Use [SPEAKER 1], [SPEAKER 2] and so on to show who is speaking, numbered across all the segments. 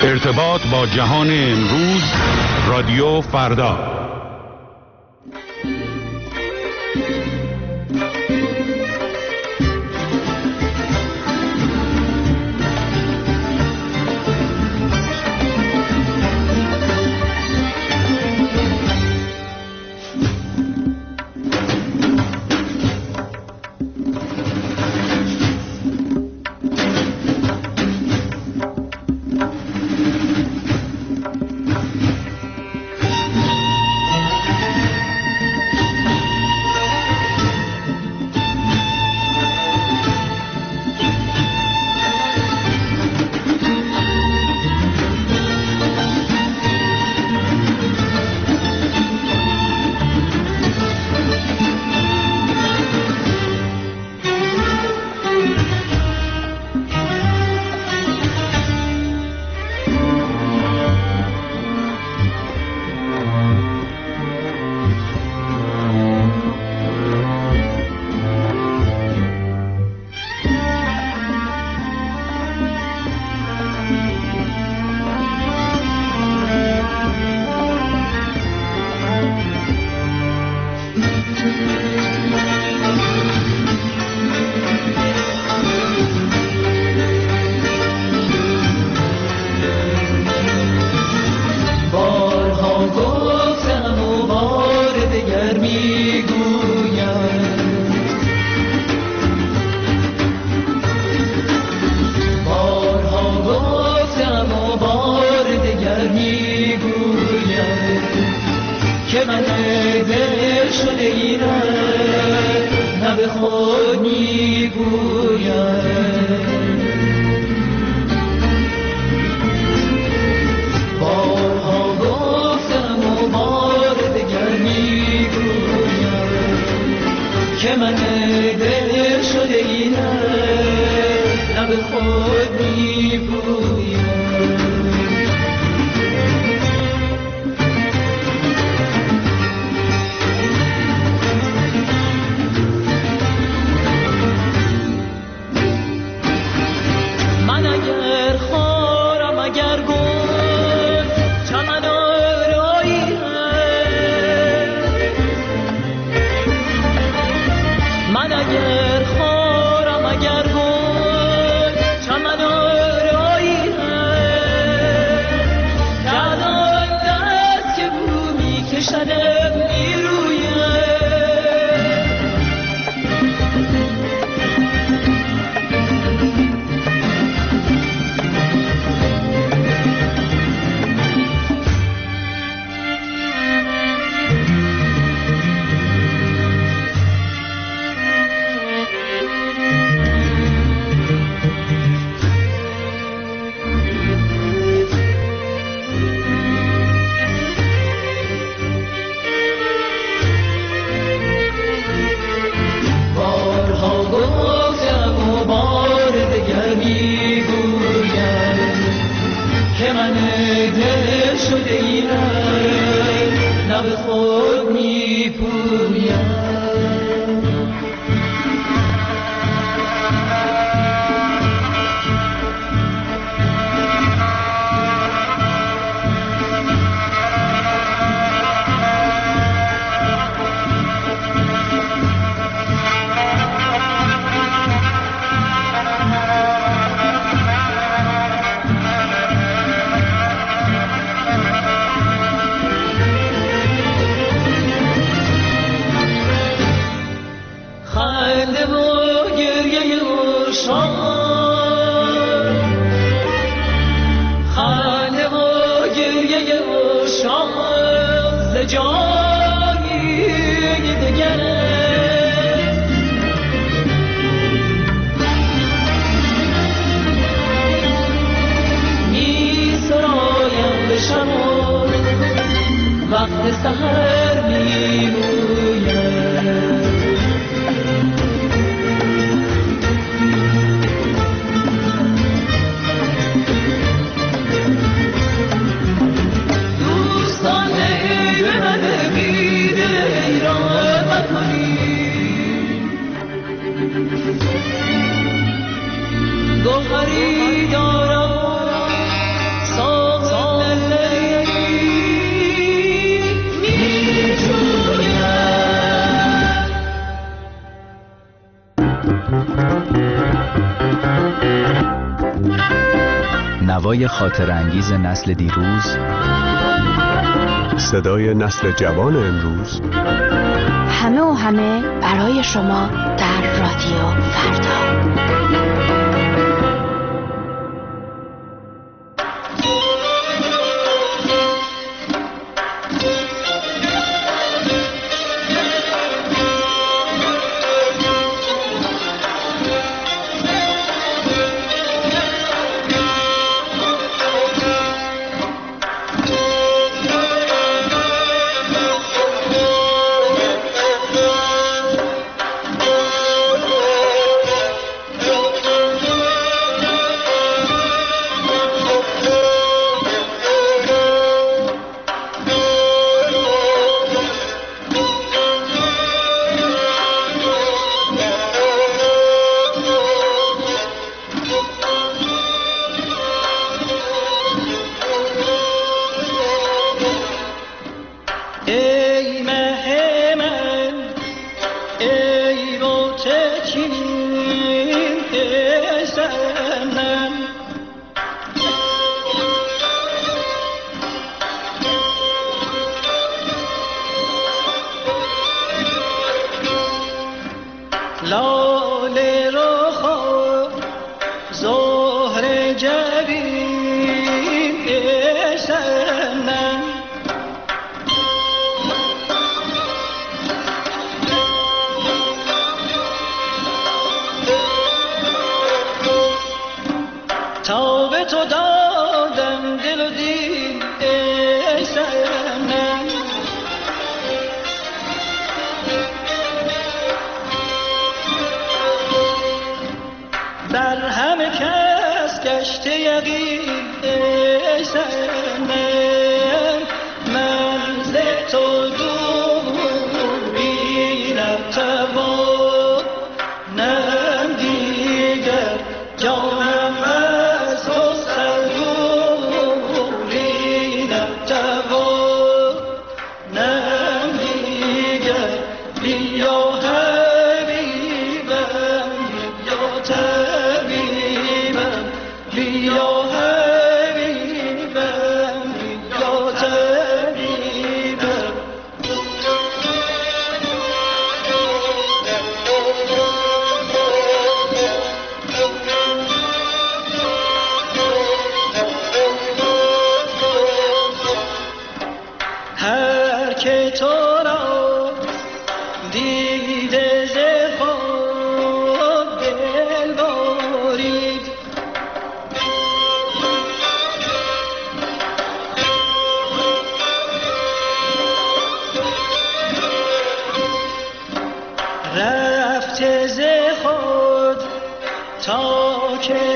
[SPEAKER 1] ارتباط با جهان امروز، رادیو فردا.
[SPEAKER 2] گوهری دارم نوای خاطرانگیز نسل دیروز،
[SPEAKER 3] صدای نسل جوان امروز،
[SPEAKER 4] همه برای شما در رادیو فردا.
[SPEAKER 5] تا به تو دادم دل و دین ای سنم، بر همه کس گشته یقین ای سنم، من ز تو دوری نتوانم دیگر، جانم از تو سرگوری نتوانم دیگر. بیا حبیبم، بیا طبیبم، بیا حبیبم، بیا طبیبم. هر که تو را دیده ز خود دل برید، رفته ز خود تا که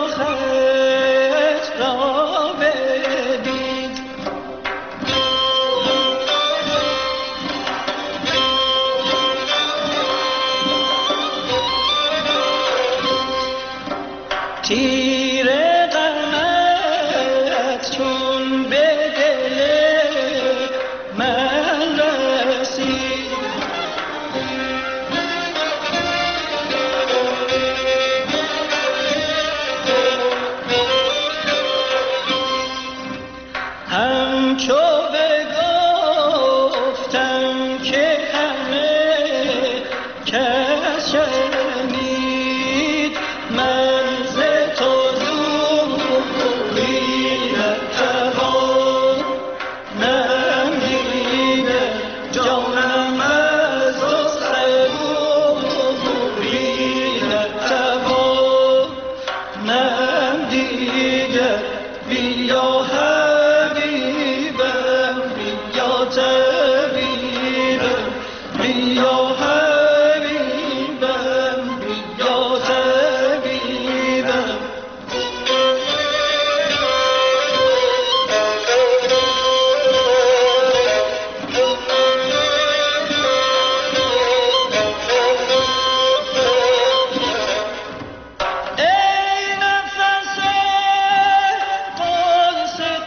[SPEAKER 5] رخت را بدید. تیر غمت چون به دل من رسید، همچو بگفتم که همه کس شنید، من ز تو دوری نتوانم دیگر، جانم از تو سرگوری نتوانم دیگر. بیا حبیبم، بیا طبیبم، بیا حبیبم، بیا طبیبم. ای نفس قدس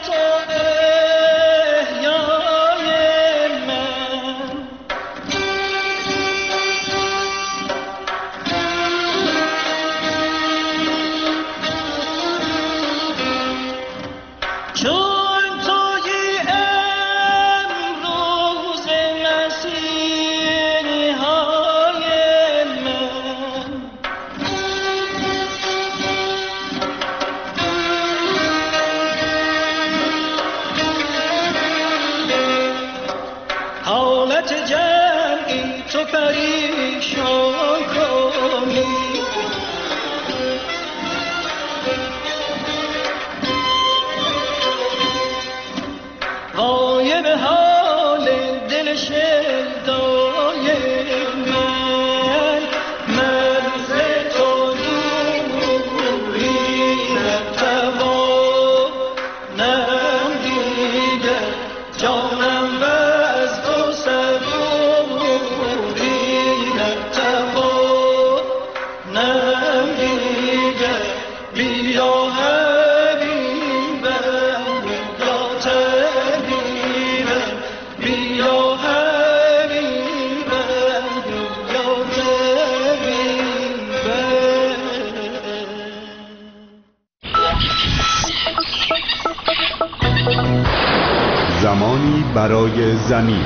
[SPEAKER 3] زمانی برای زمین.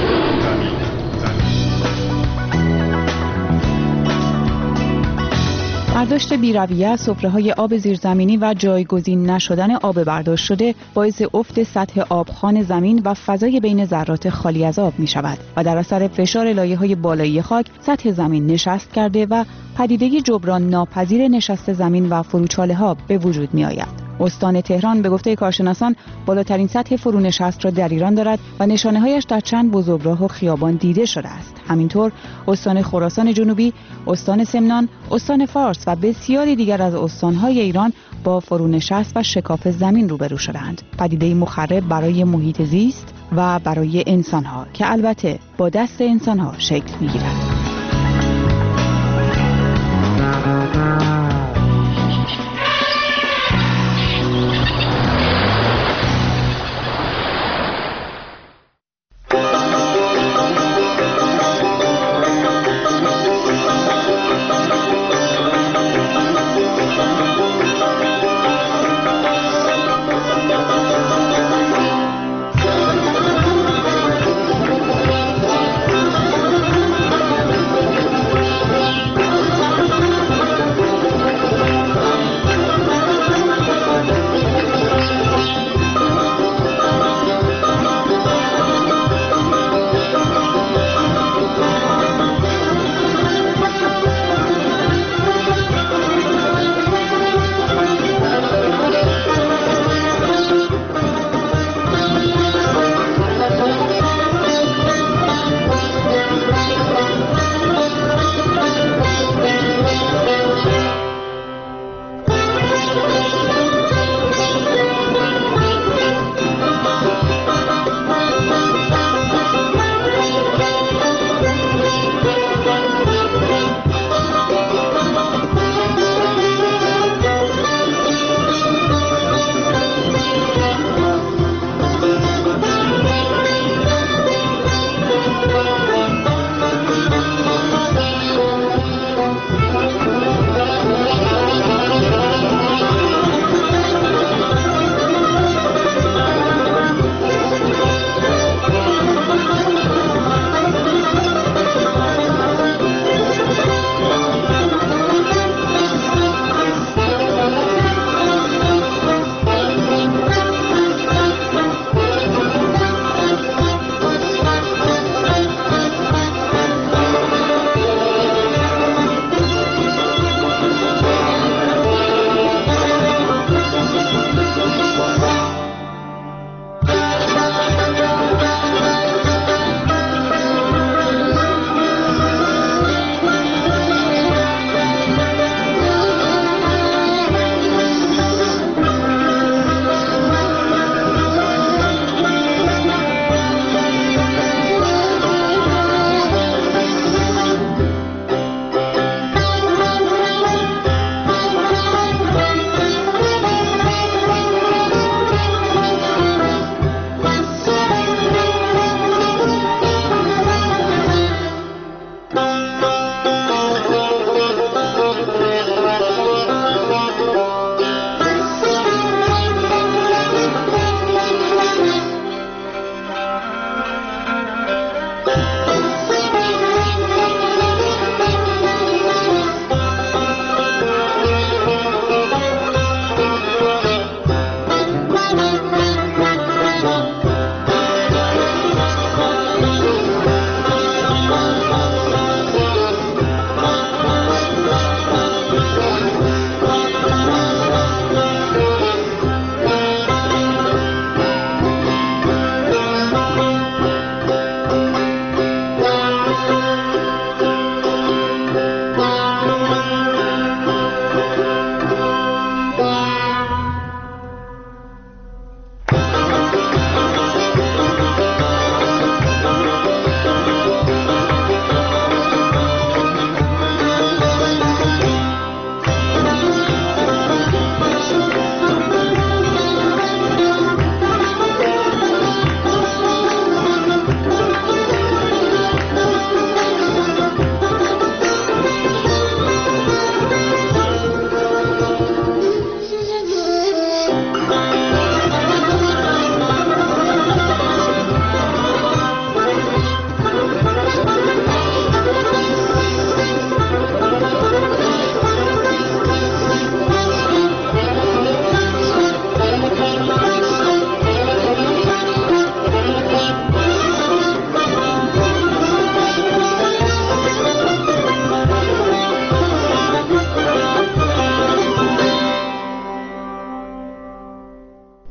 [SPEAKER 6] برداشت بی‌رویه از سفره‌های آب زیرزمینی و جایگزین نشدن آب برداشت شده باعث افت سطح آبخوان زمین و فضای بین ذرات خالی از آب می‌شود و در اثر فشار لایه‌های بالایی خاک سطح زمین نشست کرده و پدیده جبران ناپذیر نشست زمین و فروچاله‌ها به وجود می‌آید. استان تهران به گفته کارشناسان بالاترین سطح فرونشست را در ایران دارد و نشانه‌هایش در چند بزرگراه و خیابان دیده شده است. همینطور استان خراسان جنوبی، استان سمنان، استان فارس و بسیاری دیگر از استان‌های ایران با فرونشست و شکاف زمین روبرو شدند. پدیده مخرب برای محیط زیست و برای انسان‌ها که البته با دست انسان‌ها شکل می‌گیرد.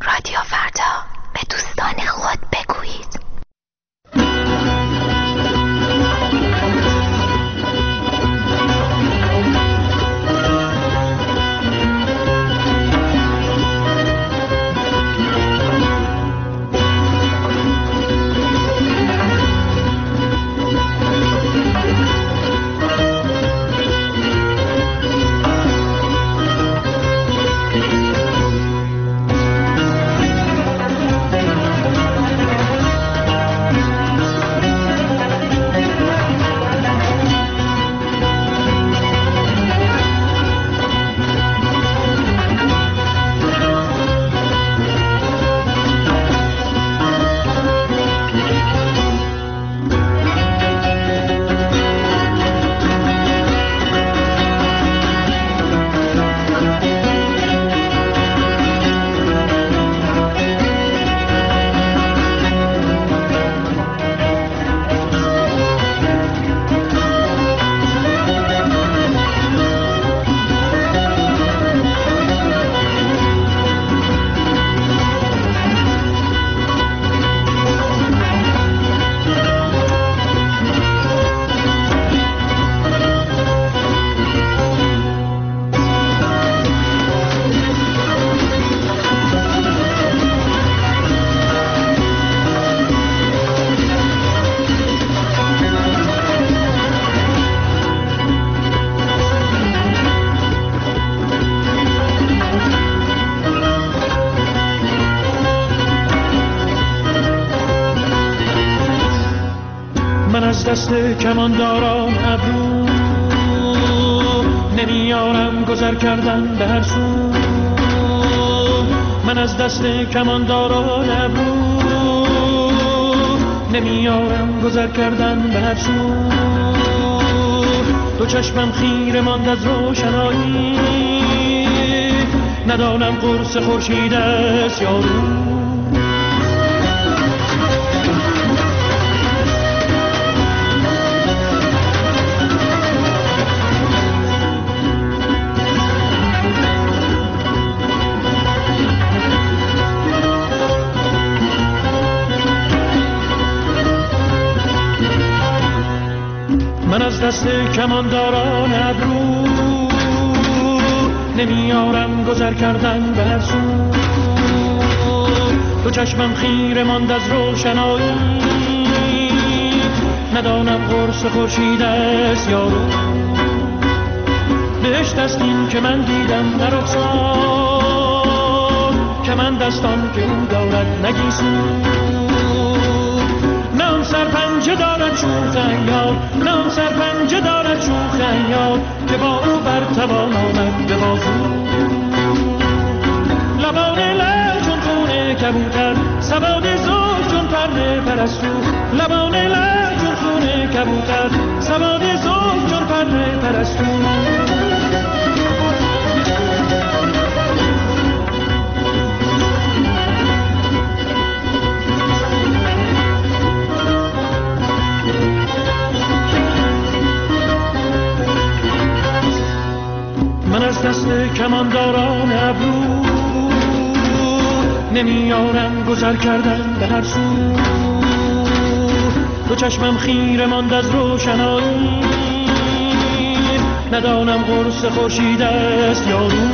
[SPEAKER 4] رادیو فردا، به دوستان خود بگویید.
[SPEAKER 5] دست کمانداران ابرو نمیارم گذر کردن به هر سو. من از دست کمانداران ابرو نمیارم گذر کردن به هر سو. دو چشمم خیره ماند از روشنایی، ندانم قرص خورشید است یا رو. من از دست کمانداران ابرو نمیارم گذر کردن به هر سو. دو چشمم خیره ماند از روشنایی، ندانم قرص خورشید است یا رو. بهشت است این که من دیدم نه رخسار، که من دستان که او دارد نگیسون. نام سرپنجه دارد شوخ عیار، نام سرپنجه دارد شوخ عیار، که با او بر توان آمد به بازو. لبان لعل چون خون کبوتر، سواد زلف چون پر پرستو. لبان لعل چون خون کبوتر، سواد زلف چون پر پرستو. من از دست کمانداران ابرو نمیارم گذر کردن به هر سو. دو چشمم خیره ماند از روشنایی، ندانم قرص خورشید است یا رو.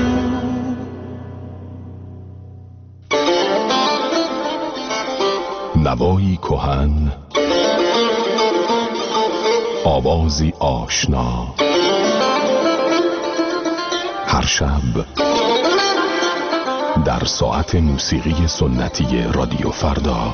[SPEAKER 7] نوایی کهن، آوازی آشنا، هر شب در ساعت موسیقی سنتی رادیو فردا.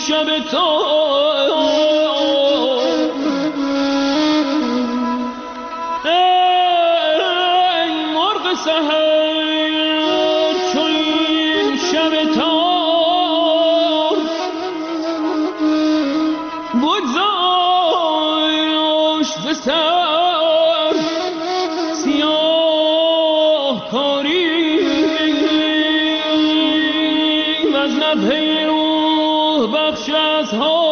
[SPEAKER 5] شب تا ای مرغ سحر چو این شب تا بگذاشت ز سر سیاه کاری و از نبه روح بخش از ها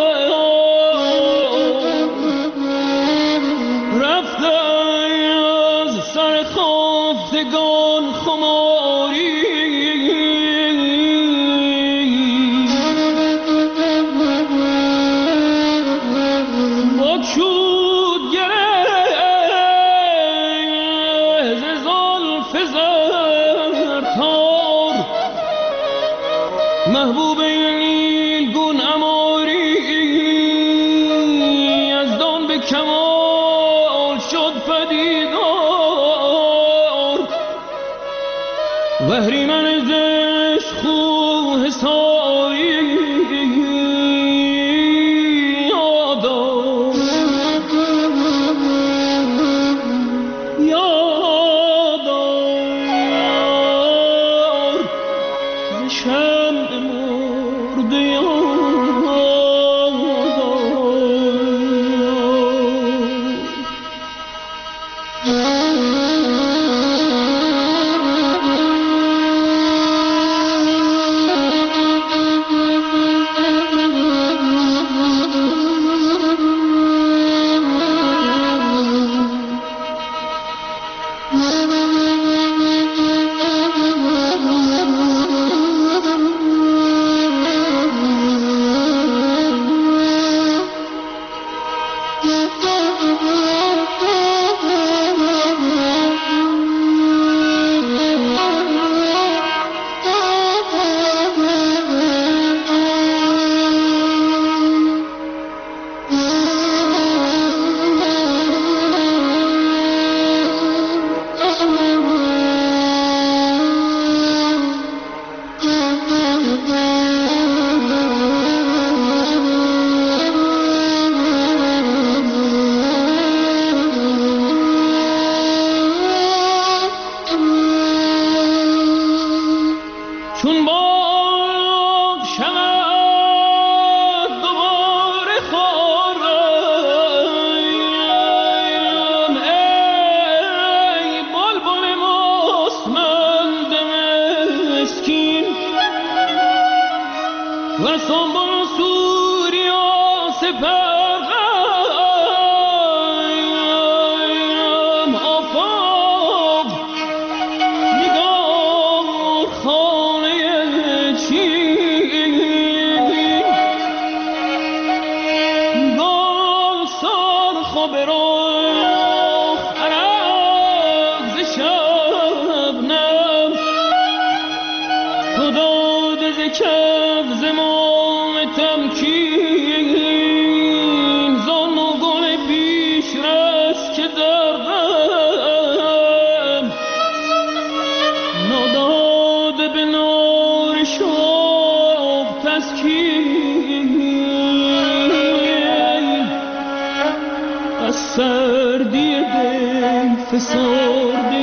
[SPEAKER 5] رفته از سر خفتگان خماری با چود گره ز زلف زرتار محبوب نیلگون اماری از دان به کمال شد پدیدار وهریمن زشت خو حساری یادار ز شمع مرده چون باد شود دوباره خورم ای بلبل مستمند مسکین و سنبل سوریا سپرغم آفاق نگاه خانه چین گل سرخ و برخ عرق ز شبنم تو داده ز کف زمام تمکین زان و گل پیش رس که دردم نداده به نار شوق تسکین از سردی دل فسرده